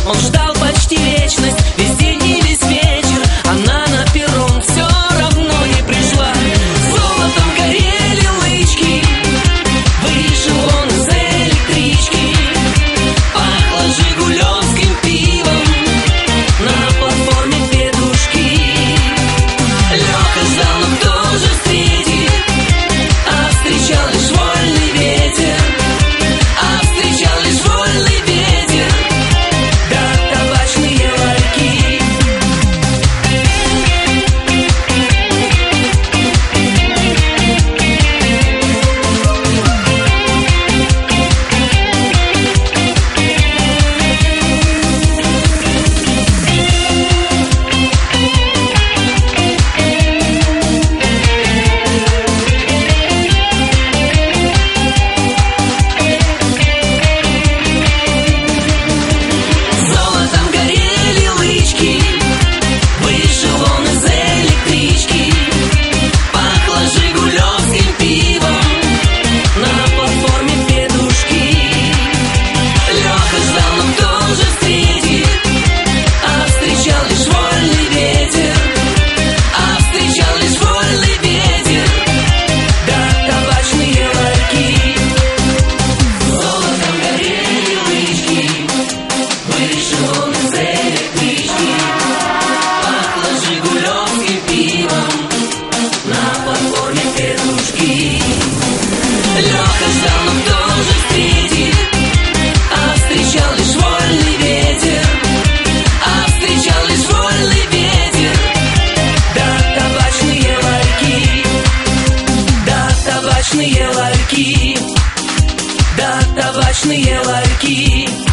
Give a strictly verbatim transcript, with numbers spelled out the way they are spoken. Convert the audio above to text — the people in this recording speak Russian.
Он ждал почти вечность, весь день и весь вечер. Она на перрон все равно не пришла. Золотом горели лычки, вышел он из электрички. Пахло жигулевским пивом на платформе петушки. Лёха ждал, но кто же встретит? А встречал лишь вольный ветер. А встречал лишь вольный ветер. Да табачные ларьки. Золотом горели лычки, вышел он из электрички. Пахло жигулевским пивом на платформе петушки. Лёха ждал, но кто же встретит? А встречал лишь вольный ветер. А встречал лишь вольный ветер. Да табачные ларьки. Золотом горели лычки, вышел он из электрички. Пахло жигулевским пивом на платформе петушки. Лёха ждал, но кто же встретит? А встречал лишь вольный ветер. А встречал лишь вольный ветер. Да табачные ларьки. Да табачные ларьки. Да табачные ларьки.